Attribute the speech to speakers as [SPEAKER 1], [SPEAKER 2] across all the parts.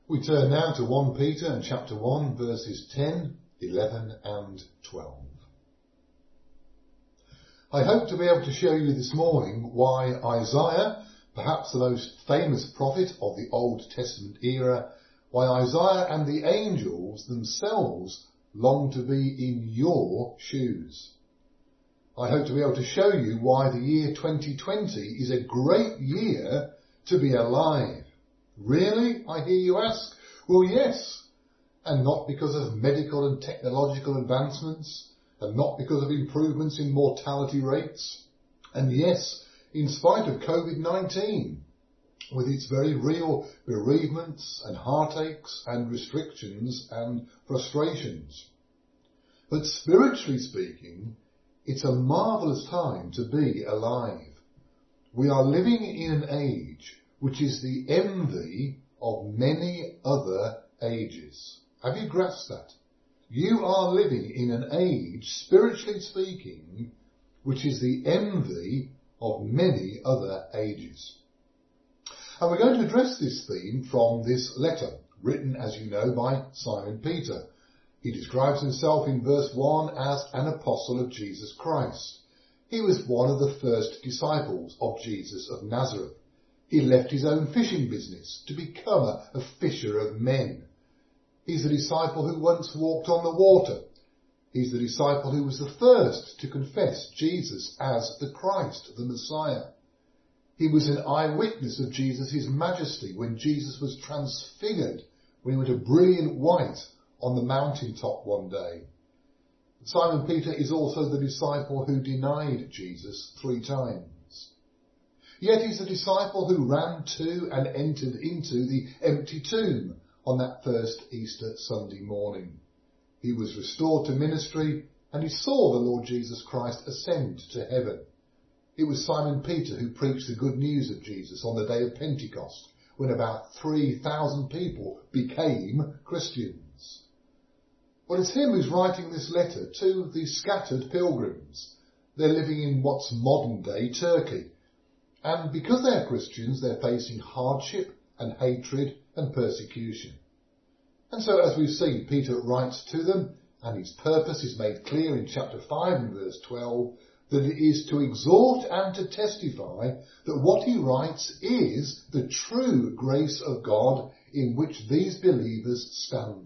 [SPEAKER 1] We turn now to 1 Peter and chapter 1 verses 10, 11 and 12. I hope to be able to show you this morning why Isaiah, perhaps the most famous prophet of the Old Testament era, why Isaiah and the angels themselves long to be in your shoes. I hope to be able to show you why the year 2020 is a great year to be alive. Really? I hear you ask. Well, yes. And not because of medical and technological advancements, and not because of improvements in mortality rates. And yes, in spite of COVID-19, with its very real bereavements and heartaches and restrictions and frustrations. But spiritually speaking, it's a marvellous time to be alive. We are living in an age which is the envy of many other ages. Have you grasped that? You are living in an age, spiritually speaking, which is the envy of many other ages. And we're going to address this theme from this letter, written, as you know, by Simon Peter. He describes himself in verse 1 as an apostle of Jesus Christ. He was one of the first disciples of Jesus of Nazareth. He left his own fishing business to become a fisher of men. He's the disciple who once walked on the water. He's the disciple who was the first to confess Jesus as the Christ, the Messiah. He was an eyewitness of Jesus' majesty when Jesus was transfigured, when he went a brilliant white on the mountaintop one day. Simon Peter is also the disciple who denied Jesus 3 times. Yet he's the disciple who ran to and entered into the empty tomb on that first Easter Sunday morning. He was restored to ministry and he saw the Lord Jesus Christ ascend to heaven. It was Simon Peter who preached the good news of Jesus on the day of Pentecost, when about 3,000 people became Christians. Well, it's him who's writing this letter to the scattered pilgrims. They're living in what's modern day Turkey. And because they're Christians, they're facing hardship and hatred and persecution. And so, as we've seen, Peter writes to them, and his purpose is made clear in chapter 5 and verse 12, that it is to exhort and to testify that what he writes is the true grace of God in which these believers stand.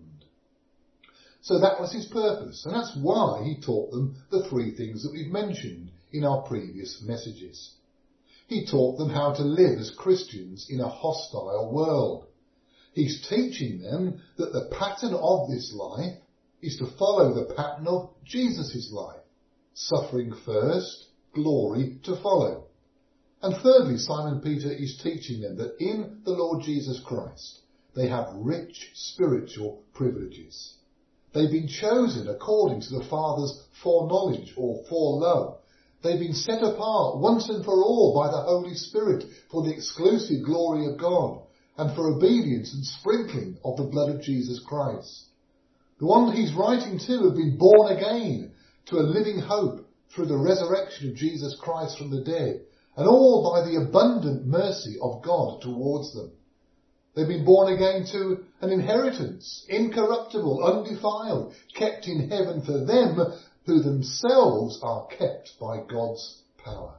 [SPEAKER 1] So that was his purpose, and that's why he taught them the 3 things that we've mentioned in our previous messages. He taught them how to live as Christians in a hostile world. He's teaching them that the pattern of this life is to follow the pattern of Jesus' life. Suffering first, glory to follow. And thirdly, Simon Peter is teaching them that in the Lord Jesus Christ, they have rich spiritual privileges. They've been chosen according to the Father's foreknowledge or forelove. They've been set apart once and for all by the Holy Spirit for the exclusive glory of God and for obedience and sprinkling of the blood of Jesus Christ. The ones he's writing to have been born again to a living hope through the resurrection of Jesus Christ from the dead, and all by the abundant mercy of God towards them. They've been born again to an inheritance, incorruptible, undefiled, kept in heaven for them who themselves are kept by God's power.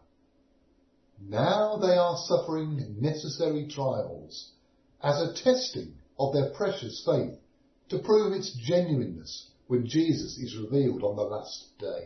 [SPEAKER 1] Now they are suffering necessary trials as a testing of their precious faith to prove its genuineness when Jesus is revealed on the last day.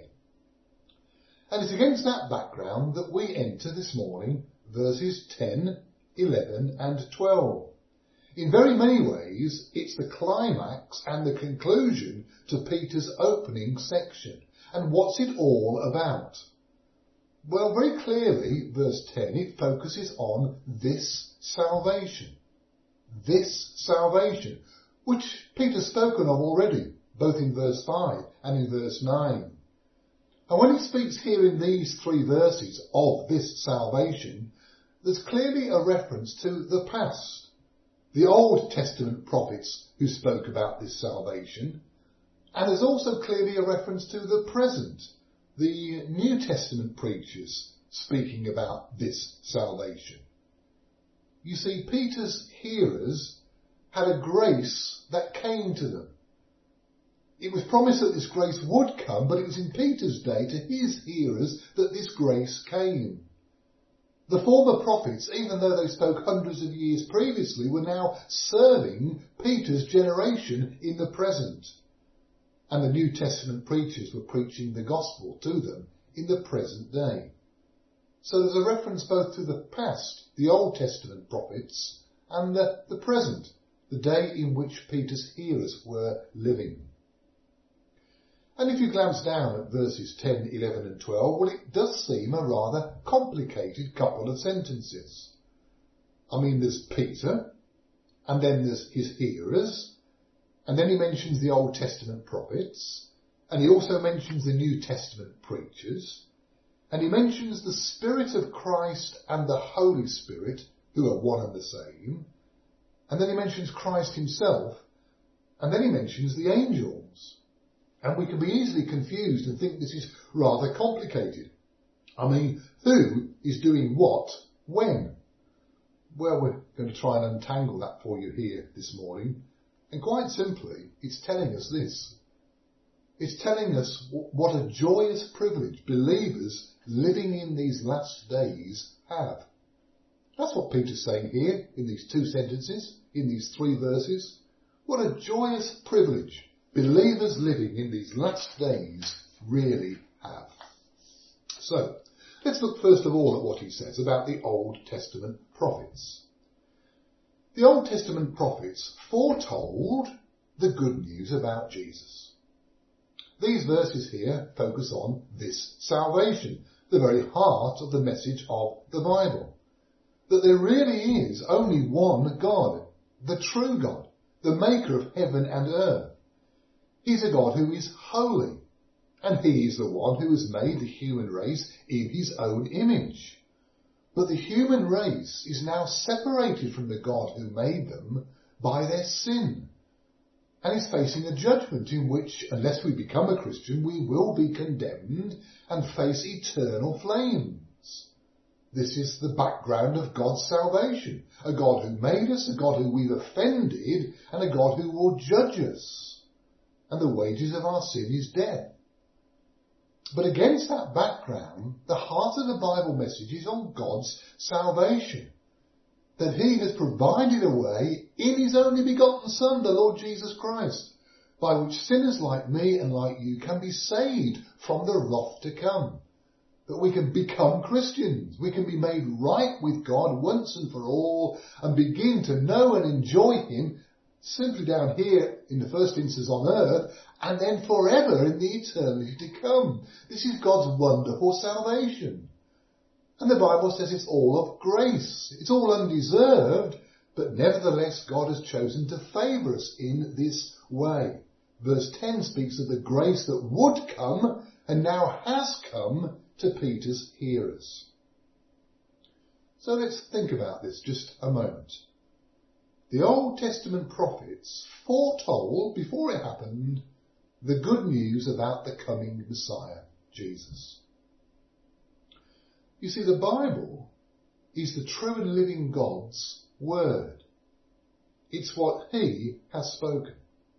[SPEAKER 1] And it's against that background that we enter this morning verses 10, 11 and 12. In very many ways, it's the climax and the conclusion to Peter's opening section. And what's it all about? Well, very clearly, verse 10, it focuses on this salvation. This salvation, which Peter's spoken of already, both in verse 5 and in verse 9. And when he speaks here in these 3 verses of this salvation, there's clearly a reference to the past. The Old Testament prophets who spoke about this salvation, and there's also clearly a reference to the present, the New Testament preachers speaking about this salvation. You see, Peter's hearers had a grace that came to them. It was promised that this grace would come, but it was in Peter's day to his hearers that this grace came. The former prophets, even though they spoke hundreds of years previously, were now serving Peter's generation in the present. And the New Testament preachers were preaching the gospel to them in the present day. So there's a reference both to the past, the Old Testament prophets, and the present, the day in which Peter's hearers were living. And if you glance down at verses 10, 11 and 12, well, it does seem a rather complicated couple of sentences. I mean, there's Peter, and then there's his hearers, and then he mentions the Old Testament prophets, and he also mentions the New Testament preachers, and he mentions the Spirit of Christ and the Holy Spirit, who are one and the same, and then he mentions Christ himself, and then he mentions the angels. And we can be easily confused and think this is rather complicated. I mean, who is doing what, when? Well, we're going to try and untangle that for you here this morning. And quite simply, it's telling us this. It's telling us what a joyous privilege believers living in these last days have. That's what Peter's saying here in these two sentences, in these 3 verses. What a joyous privilege believers living in these last days really have. So, let's look first of all at what he says about the Old Testament prophets. The Old Testament prophets foretold the good news about Jesus. These verses here focus on this salvation, the very heart of the message of the Bible. That there really is only one God, the true God, the maker of heaven and earth. He's a God who is holy, and he is the one who has made the human race in his own image. But the human race is now separated from the God who made them by their sin, and is facing a judgment in which, unless we become a Christian, we will be condemned and face eternal flames. This is the background of God's salvation, a God who made us, a God who we've offended, and a God who will judge us. And the wages of our sin is death. But against that background, the heart of the Bible message is on God's salvation. That he has provided a way in his only begotten Son, the Lord Jesus Christ, by which sinners like me and like you can be saved from the wrath to come. That we can become Christians. We can be made right with God once and for all and begin to know and enjoy him simply down here in the first instance on earth, and then forever in the eternity to come. This is God's wonderful salvation. And the Bible says it's all of grace. It's all undeserved, but nevertheless God has chosen to favour us in this way. Verse 10 speaks of the grace that would come and now has come to Peter's hearers. So let's think about this just a moment. The Old Testament prophets foretold, before it happened, the good news about the coming Messiah, Jesus. You see, the Bible is the true and living God's word. It's what he has spoken.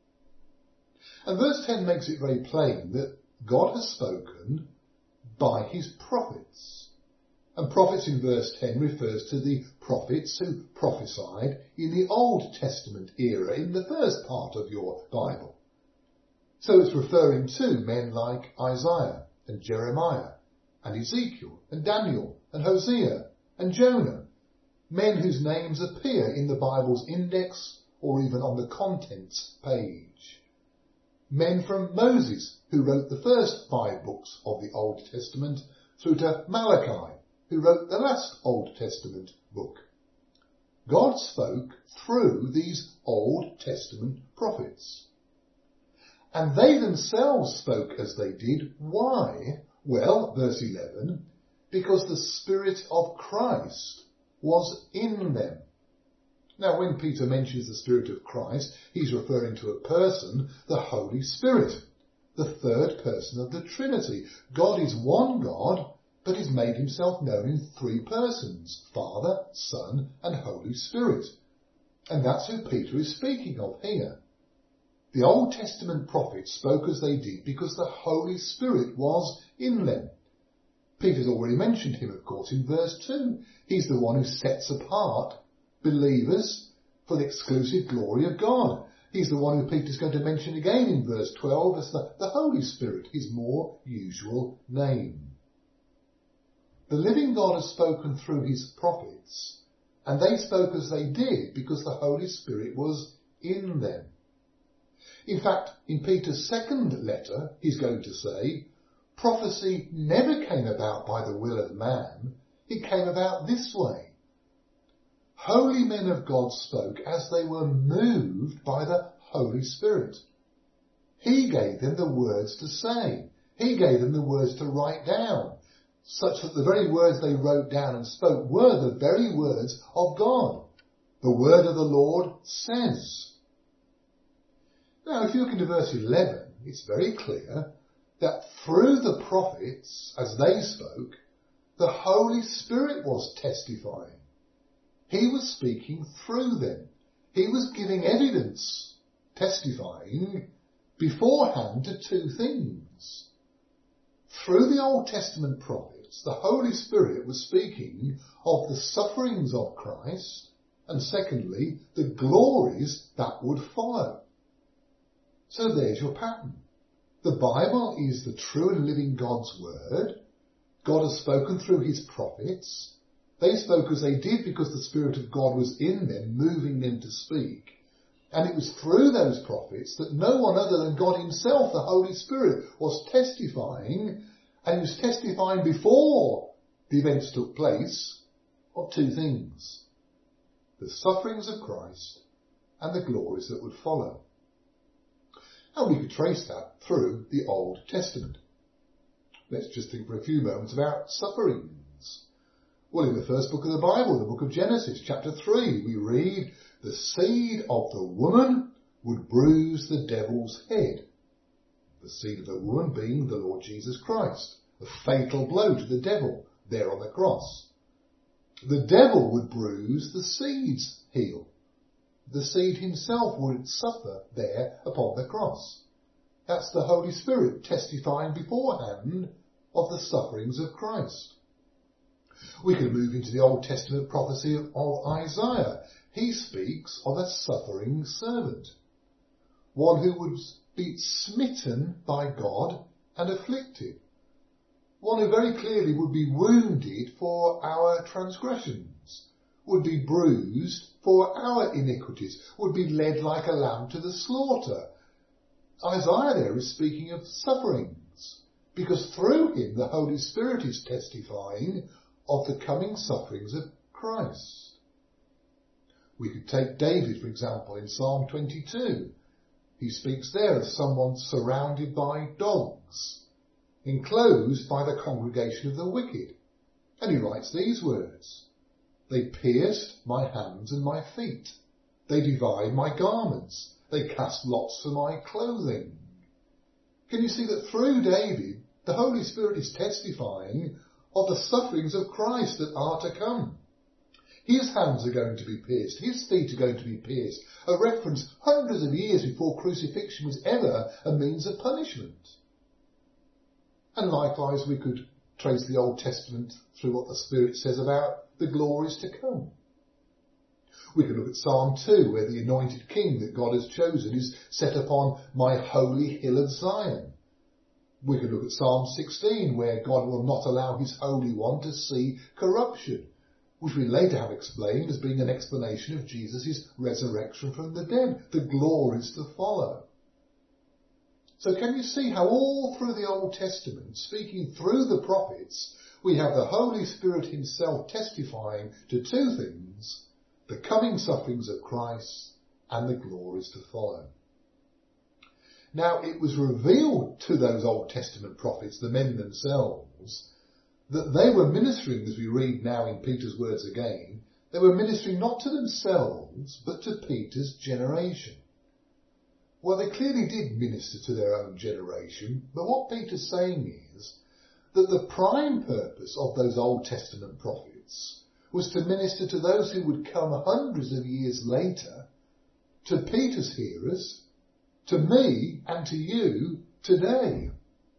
[SPEAKER 1] And verse 10 makes it very plain that God has spoken by his prophets. And prophets in verse 10 refers to the prophets who prophesied in the Old Testament era, in the first part of your Bible. So it's referring to men like Isaiah and Jeremiah and Ezekiel and Daniel and Hosea and Jonah, men whose names appear in the Bible's index or even on the contents page. Men from Moses, who wrote the first 5 books of the Old Testament, through to Malachi, who wrote the last Old Testament book. God spoke through these Old Testament prophets. And they themselves spoke as they did. Why? Well, verse 11, because the Spirit of Christ was in them. Now, when Peter mentions the Spirit of Christ, he's referring to a person, the Holy Spirit, the third person of the Trinity. God is one God, but he's made himself known in 3 persons, Father, Son, and Holy Spirit. And that's who Peter is speaking of here. The Old Testament prophets spoke as they did because the Holy Spirit was in them. Peter's already mentioned him, of course, in verse 2. He's the one who sets apart believers for the exclusive glory of God. He's the one who Peter's going to mention again in verse 12 as the Holy Spirit, his more usual name. The living God has spoken through his prophets, and they spoke as they did because the Holy Spirit was in them. In fact, in Peter's second letter, he's going to say, prophecy never came about by the will of man, it came about this way. Holy men of God spoke as they were moved by the Holy Spirit. He gave them the words to say. He gave them the words to write down, such that the very words they wrote down and spoke were the very words of God. The word of the Lord says. Now, if you look into verse 11, it's very clear that through the prophets, as they spoke, the Holy Spirit was testifying. He was speaking through them. He was giving evidence, testifying beforehand to two things. Through the Old Testament prophets, the Holy Spirit was speaking of the sufferings of Christ, and secondly, the glories that would follow. So there's your pattern. The Bible is the true and living God's word. God has spoken through his prophets. They spoke as they did because the Spirit of God was in them, moving them to speak. And it was through those prophets that no one other than God himself, the Holy Spirit, was testifying, and he was testifying before the events took place of two things: the sufferings of Christ and the glories that would follow. And we could trace that through the Old Testament. Let's just think for a few moments about sufferings. Well, in the first book of the Bible, the book of Genesis, chapter 3, we read, the seed of the woman would bruise the devil's head. The seed of the woman being the Lord Jesus Christ, a fatal blow to the devil there on the cross. The devil would bruise the seed's heel. The seed himself would suffer there upon the cross. That's the Holy Spirit testifying beforehand of the sufferings of Christ. We can move into the Old Testament prophecy of Isaiah. He speaks of a suffering servant, one who would be smitten by God and afflicted, one who very clearly would be wounded for our transgressions, would be bruised for our iniquities, would be led like a lamb to the slaughter. Isaiah there is speaking of sufferings, because through him the Holy Spirit is testifying of the coming sufferings of Christ. We could take David, for example, in Psalm 22. He speaks there of someone surrounded by dogs, enclosed by the congregation of the wicked. And he writes these words: they pierced my hands and my feet. They divide my garments. They cast lots for my clothing. Can you see that through David, the Holy Spirit is testifying of the sufferings of Christ that are to come? His hands are going to be pierced. His feet are going to be pierced. A reference hundreds of years before crucifixion was ever a means of punishment. And likewise, we could trace the Old Testament through what the Spirit says about the glories to come. We can look at Psalm 2, where the anointed king that God has chosen is set upon my holy hill of Zion. We can look at Psalm 16, where God will not allow his Holy One to see corruption, which we later have explained as being an explanation of Jesus' resurrection from the dead, the glories to follow. So can you see how all through the Old Testament, speaking through the prophets, we have the Holy Spirit himself testifying to two things: the coming sufferings of Christ and the glories to follow. Now, it was revealed to those Old Testament prophets, the men themselves, that they were ministering, as we read now in Peter's words again, they were ministering not to themselves, but to Peter's generation. Well, they clearly did minister to their own generation, but what Peter's saying is that the prime purpose of those Old Testament prophets was to minister to those who would come hundreds of years later, to Peter's hearers, to me and to you today.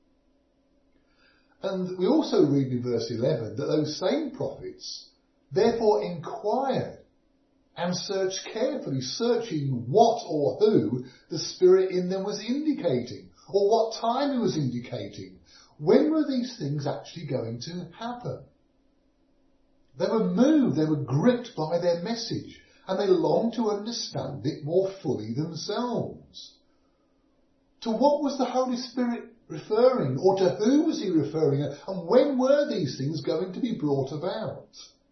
[SPEAKER 1] And we also read in verse 11 that those same prophets therefore inquired and searched carefully, searching what or who the Spirit in them was indicating, or what time it was indicating. When were these things actually going to happen? They were moved, they were gripped by their message, and they longed to understand it more fully themselves. To what was the Holy Spirit referring, or to who was he referring, and when were these things going to be brought about?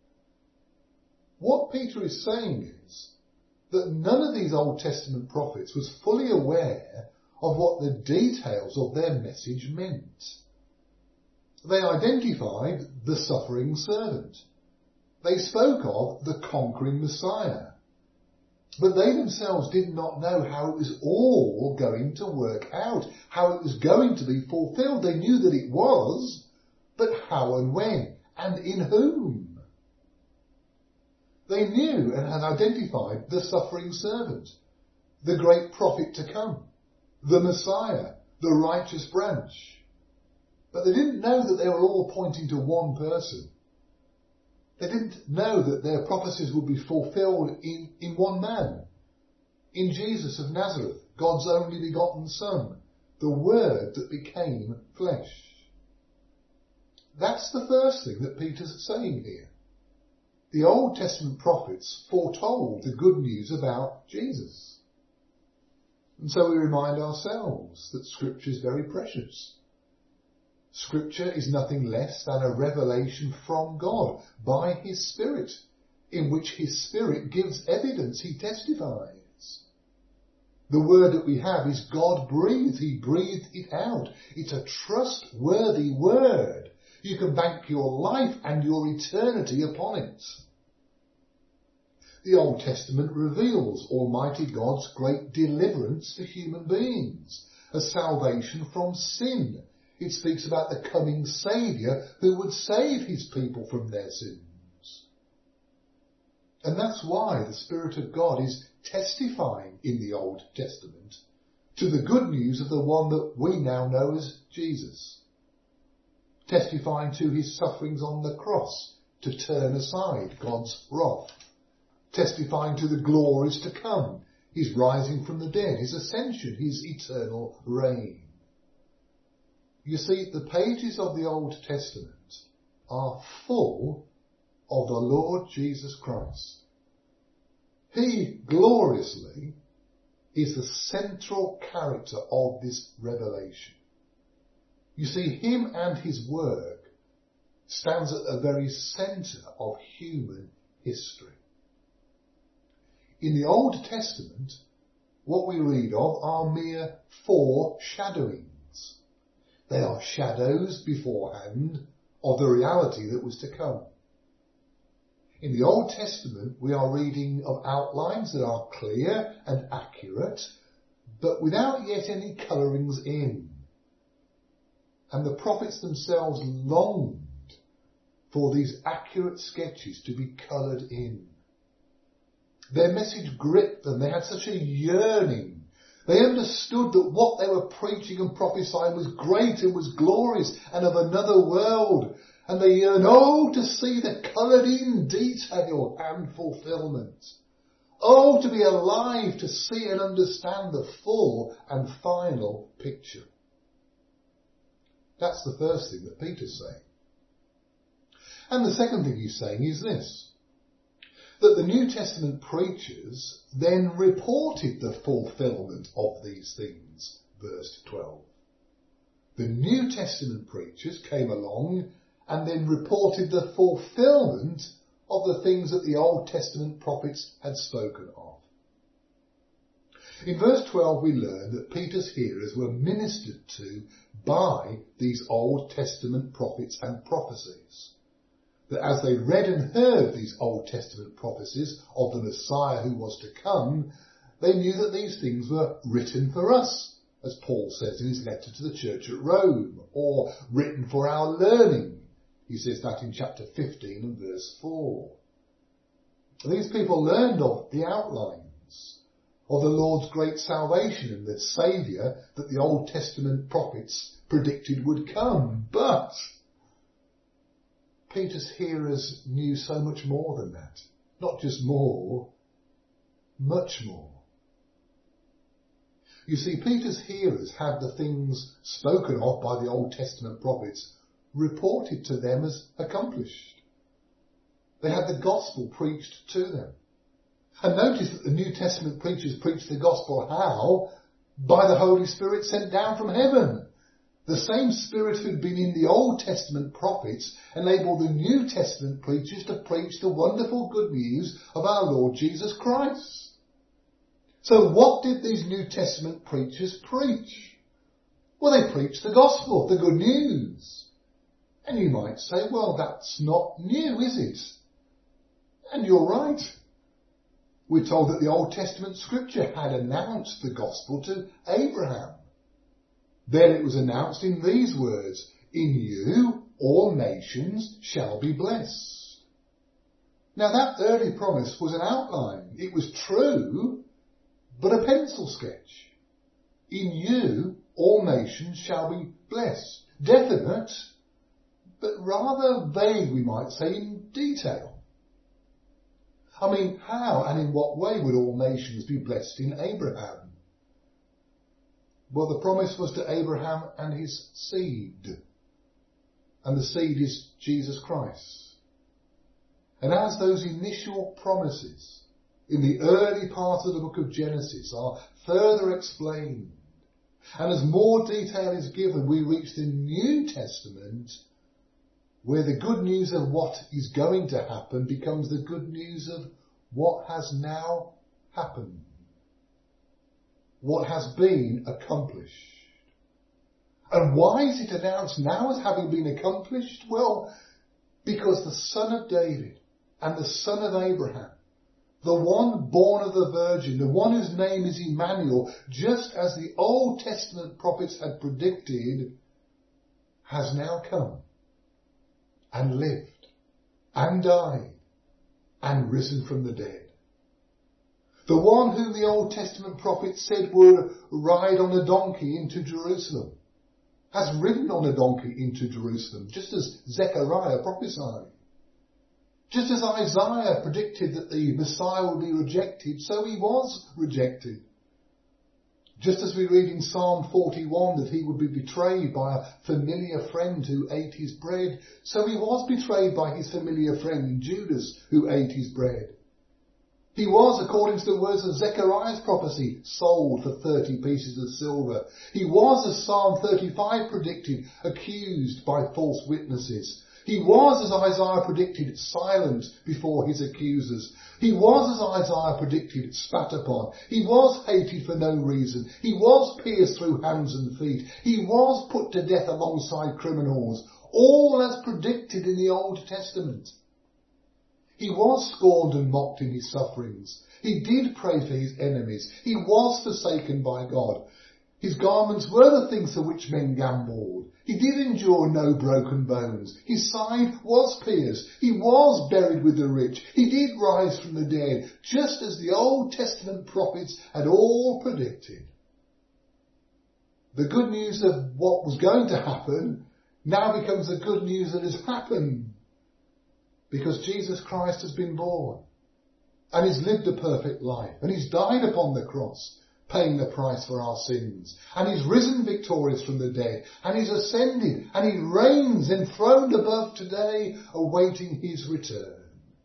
[SPEAKER 1] What Peter is saying is that none of these Old Testament prophets was fully aware of what the details of their message meant. They identified the suffering servant. They spoke of the conquering Messiah. But they themselves did not know how it was all going to work out, how it was going to be fulfilled. They knew that it was, but how and when, and in whom. They knew and had identified the suffering servant, the great prophet to come, the Messiah, the righteous branch. But they didn't know that they were all pointing to one person. They didn't know that their prophecies would be fulfilled in one man, in Jesus of Nazareth, God's only begotten Son, the Word that became flesh. That's the first thing that Peter's saying here. The Old Testament prophets foretold the good news about Jesus. And so we remind ourselves that Scripture is very precious. Scripture is nothing less than a revelation from God by His Spirit, in which His Spirit gives evidence, He testifies. The word that we have is God-breathed. He breathed it out. It's a trustworthy word. You can bank your life and your eternity upon it. The Old Testament reveals Almighty God's great deliverance for human beings, a salvation from sin. It speaks about the coming Saviour who would save His people from their sins. And that's why the Spirit of God is testifying in the Old Testament to the good news of the one that we now know as Jesus. Testifying to His sufferings on the cross to turn aside God's wrath. Testifying to the glories to come, His rising from the dead, His ascension, His eternal reign. You see, the pages of the Old Testament are full of the Lord Jesus Christ. He gloriously is the central character of this revelation. You see, Him and His work stands at the very centre of human history. In the Old Testament, what we read of are mere foreshadowings. They are shadows beforehand of the reality that was to come. In the Old Testament, we are reading of outlines that are clear and accurate, but without yet any colourings in. And the prophets themselves longed for these accurate sketches to be coloured in. Their message gripped them. They had such a yearning. They understood that what they were preaching and prophesying was great and was glorious and of another world. And they yearned, to see the coloured in detail and fulfilment. To be alive to see and understand the full and final picture. That's the first thing that Peter's saying. And the second thing he's saying is this, that the New Testament preachers then reported the fulfilment of these things, verse 12. The New Testament preachers came along and then reported the fulfilment of the things that the Old Testament prophets had spoken of. In verse 12 we learn that Peter's hearers were ministered to by these Old Testament prophets and prophecies. That as they read and heard these Old Testament prophecies of the Messiah who was to come, they knew that these things were written for us, as Paul says in his letter to the church at Rome, or written for our learning. He says that in chapter 15 and verse 4. These people learned of the outlines of the Lord's great salvation and the Saviour that the Old Testament prophets predicted would come. But Peter's hearers knew so much more than that. Not just more, much more. You see, Peter's hearers had the things spoken of by the Old Testament prophets reported to them as accomplished. They had the gospel preached to them. And notice that the New Testament preachers preached the gospel how? By the Holy Spirit sent down from heaven. The same Spirit who'd been in the Old Testament prophets enabled the New Testament preachers to preach the wonderful good news of our Lord Jesus Christ. So what did these New Testament preachers preach? Well, they preached the gospel, the good news. And you might say, well, that's not new, is it? And you're right. We're told that the Old Testament scripture had announced the gospel to Abraham. Then it was announced in these words, "In you all nations shall be blessed." Now that early promise was an outline. It was true, but a pencil sketch. In you all nations shall be blessed. Definite, but rather vague, we might say, in detail. I mean, how and in what way would all nations be blessed in Abraham? Well, the promise was to Abraham and his seed. And the seed is Jesus Christ. And as those initial promises in the early part of the book of Genesis are further explained, and as more detail is given, we reach the New Testament, where the good news of what is going to happen becomes the good news of what has now happened. What has been accomplished. And why is it announced now as having been accomplished? Well, because the Son of David and the Son of Abraham, the one born of the Virgin, the one whose name is Emmanuel, just as the Old Testament prophets had predicted, has now come and lived and died and risen from the dead. The one whom the Old Testament prophets said would ride on a donkey into Jerusalem has ridden on a donkey into Jerusalem, just as Zechariah prophesied. Just as Isaiah predicted that the Messiah would be rejected, so he was rejected. Just as we read in Psalm 41 that he would be betrayed by a familiar friend who ate his bread, so he was betrayed by his familiar friend Judas who ate his bread. He was, according to the words of Zechariah's prophecy, sold for 30 pieces of silver. He was, as Psalm 35 predicted, accused by false witnesses. He was, as Isaiah predicted, silent before his accusers. He was, as Isaiah predicted, spat upon. He was hated for no reason. He was pierced through hands and feet. He was put to death alongside criminals, all as predicted in the Old Testament. He was scorned and mocked in his sufferings. He did pray for his enemies. He was forsaken by God. His garments were the things for which men gambled. He did endure no broken bones. His side was pierced. He was buried with the rich. He did rise from the dead, just as the Old Testament prophets had all predicted. The good news of what was going to happen now becomes the good news that has happened. Because Jesus Christ has been born and he's lived a perfect life and he's died upon the cross, paying the price for our sins, and he's risen victorious from the dead, and he's ascended, and he reigns enthroned above today, awaiting his return.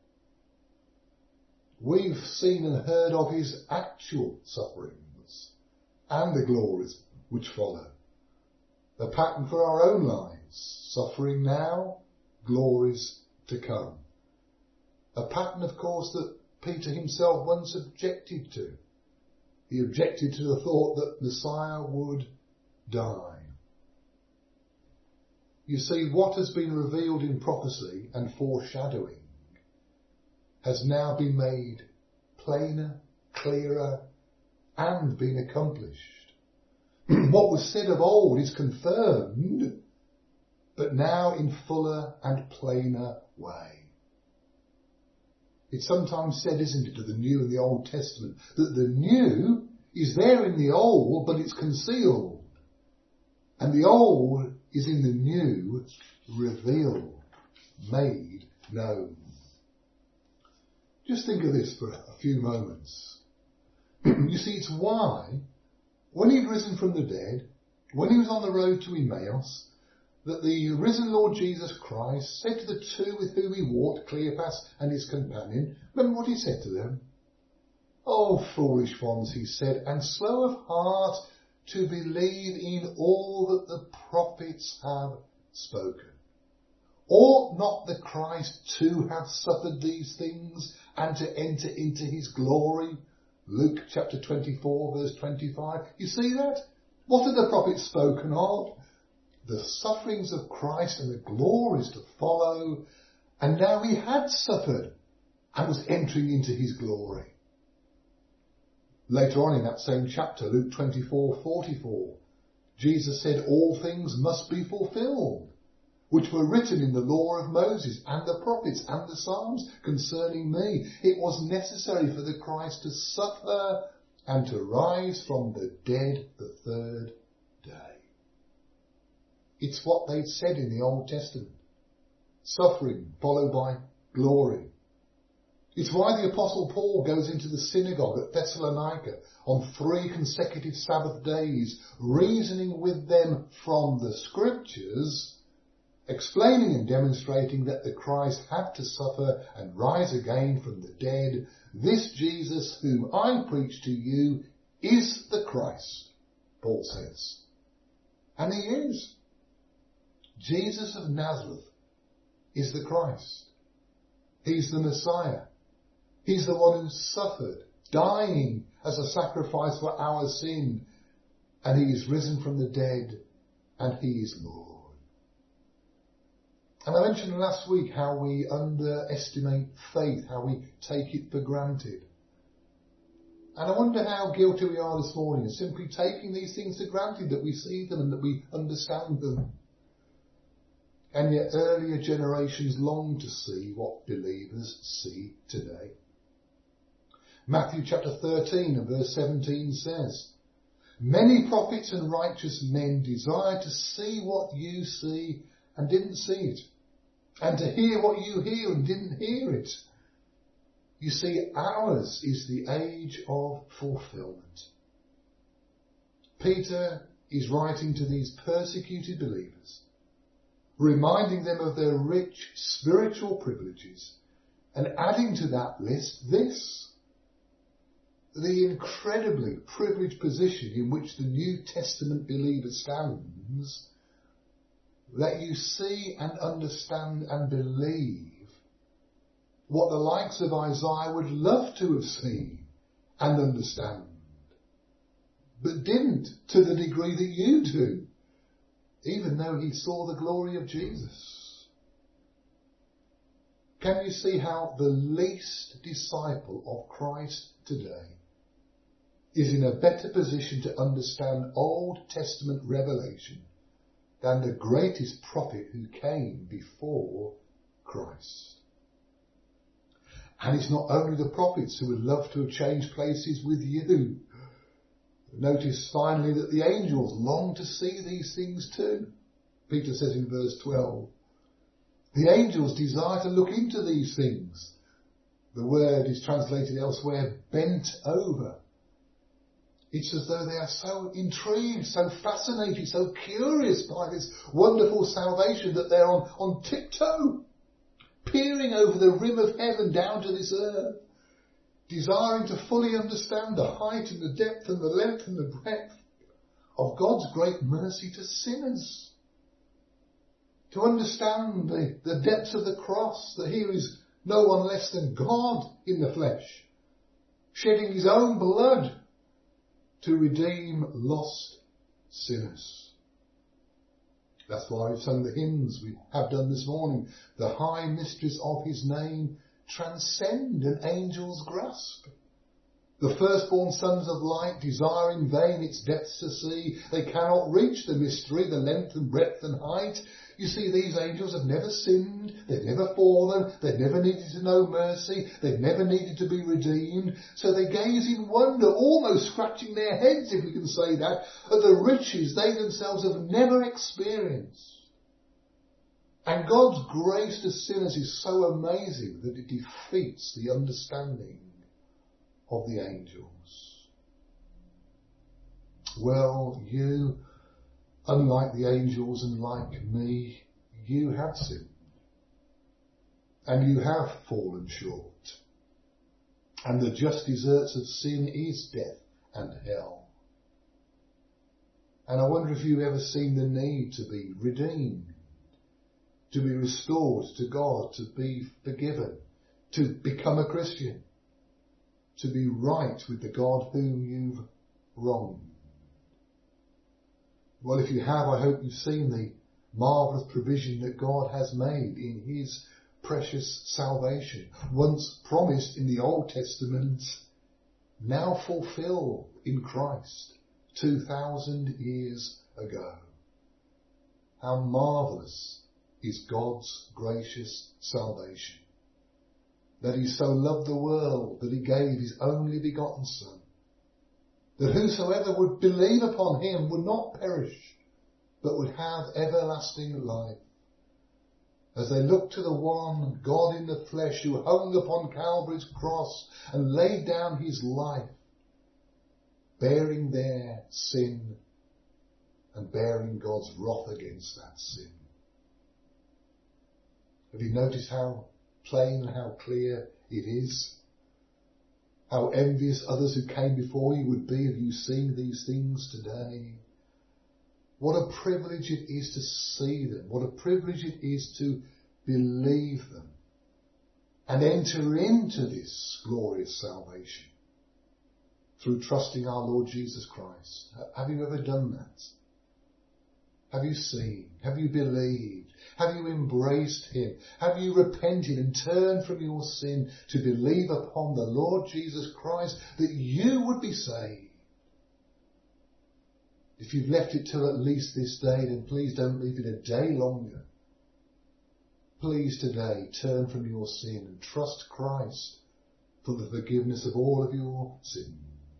[SPEAKER 1] We've seen and heard of his actual sufferings and the glories which follow. The pattern for our own lives, suffering now, glories to come. A pattern, of course, that Peter himself once objected to. He objected to the thought that Messiah would die. You see, what has been revealed in prophecy and foreshadowing has now been made plainer, clearer, and been accomplished. What was said of old is confirmed, but now in fuller and plainer way. It's sometimes said, isn't it, of the New and the Old Testament, that the new is there in the Old, but it's concealed. And the Old is in the New revealed, made known. Just think of this for a few moments. You see, it's why, when he'd risen from the dead, when he was on the road to Emmaus, that the risen Lord Jesus Christ said to the two with whom he walked, Cleopas and his companion, remember what he said to them? "Oh, foolish ones," he said, "and slow of heart to believe in all that the prophets have spoken. Ought not the Christ to have suffered these things and to enter into his glory?" Luke chapter 24 verse 25. You see that? What have the prophets spoken of? The sufferings of Christ and the glories to follow. And now he had suffered and was entering into his glory. Later on in that same chapter, Luke 24:44, Jesus said, "All things must be fulfilled, which were written in the law of Moses and the prophets and the Psalms concerning me." It was necessary for the Christ to suffer and to rise from the dead the third day. It's what they'd said in the Old Testament. Suffering followed by glory. It's why the Apostle Paul goes into the synagogue at Thessalonica on 3 consecutive Sabbath days, reasoning with them from the Scriptures, explaining and demonstrating that the Christ had to suffer and rise again from the dead. "This Jesus whom I preach to you is the Christ," Paul says. And he is. Jesus of Nazareth is the Christ. He's the Messiah. He's the one who suffered, dying as a sacrifice for our sin, and he is risen from the dead, and he is Lord. And I mentioned last week how we underestimate faith, how we take it for granted. And I wonder how guilty we are this morning of simply taking these things for granted, that we see them and that we understand them. And yet earlier generations long to see what believers see today. Matthew chapter 13 and verse 17 says, "Many prophets and righteous men desired to see what you see and didn't see it, and to hear what you hear and didn't hear it." You see, ours is the age of fulfillment. Peter is writing to these persecuted believers, reminding them of their rich spiritual privileges, and adding to that list this: the incredibly privileged position in which the New Testament believer stands, that you see and understand and believe what the likes of Isaiah would love to have seen and understand, but didn't to the degree that you do, even though he saw the glory of Jesus. Can you see how the least disciple of Christ today is in a better position to understand Old Testament revelation than the greatest prophet who came before Christ? And it's not only the prophets who would love to have changed places with you. Notice finally that the angels long to see these things too. Peter says in verse 12, the angels desire to look into these things. The word is translated elsewhere, bent over. It's as though they are so intrigued, so fascinated, so curious by this wonderful salvation that they're on tiptoe, peering over the rim of heaven down to this earth, desiring to fully understand the height and the depth and the length and the breadth of God's great mercy to sinners. To understand the depths of the cross, that here is no one less than God in the flesh, shedding his own blood to redeem lost sinners. That's why we've sung the hymns we have done this morning. The high mysteries of his name transcend an angel's grasp. The firstborn sons of light desire in vain its depths to see. They cannot reach the mystery, the length and breadth and height. You see, these angels have never sinned, they've never fallen, they've never needed to know mercy, they've never needed to be redeemed. So they gaze in wonder, almost scratching their heads, if we can say that, at the riches they themselves have never experienced. And God's grace to sinners is so amazing that it defeats the understanding of the angels. Well, you, unlike the angels and like me, you have sinned. And you have fallen short. And the just deserts of sin is death and hell. And I wonder if you've ever seen the need to be redeemed, to be restored to God, to be forgiven, to become a Christian, to be right with the God whom you've wronged. Well, if you have, I hope you've seen the marvellous provision that God has made in his precious salvation, once promised in the Old Testament, now fulfilled in Christ 2,000 years ago. How marvellous is God's gracious salvation, that he so loved the world that he gave his only begotten Son, that whosoever would believe upon him would not perish, but would have everlasting life. As they look to the one God in the flesh who hung upon Calvary's cross and laid down his life, bearing their sin and bearing God's wrath against that sin. Have you noticed how plain and how clear it is? How envious others who came before you would be if you seen these things today. What a privilege it is to see them. What a privilege it is to believe them and enter into this glorious salvation through trusting our Lord Jesus Christ. Have you ever done that? Have you seen? Have you believed? Have you embraced him? Have you repented and turned from your sin to believe upon the Lord Jesus Christ that you would be saved? If you've left it till at least this day, then please don't leave it a day longer. Please today turn from your sin and trust Christ for the forgiveness of all of your sins.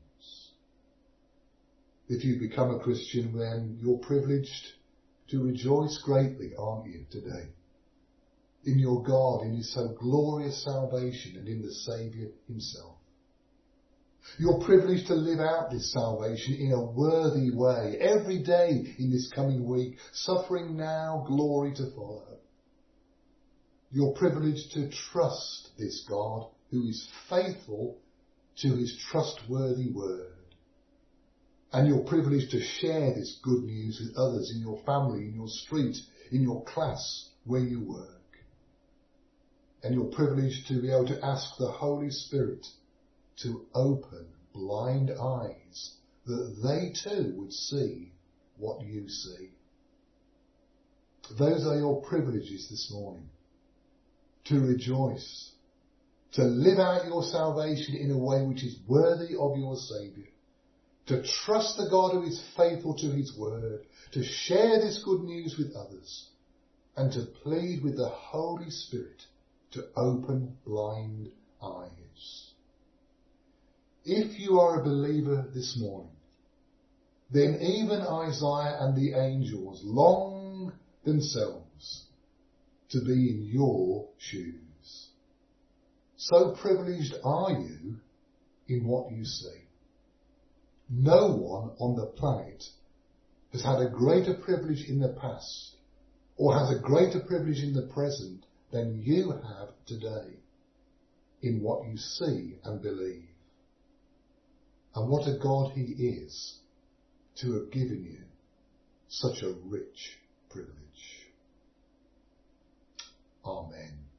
[SPEAKER 1] If you become a Christian, then you're privileged to rejoice greatly, aren't you, today? In your God, in his so glorious salvation and in the Saviour himself. You're privileged to live out this salvation in a worthy way, every day in this coming week, suffering now, glory to follow. You're privileged to trust this God who is faithful to his trustworthy word. And you're privileged to share this good news with others in your family, in your street, in your class, where you work. And you're privileged to be able to ask the Holy Spirit to open blind eyes, that they too would see what you see. Those are your privileges this morning. To rejoice, to live out your salvation in a way which is worthy of your Saviour, to trust the God who is faithful to his word, to share this good news with others, and to plead with the Holy Spirit to open blind eyes. If you are a believer this morning, then even Isaiah and the angels long themselves to be in your shoes. So privileged are you in what you see. No one on the planet has had a greater privilege in the past or has a greater privilege in the present than you have today in what you see and believe. And what a God he is to have given you such a rich privilege. Amen.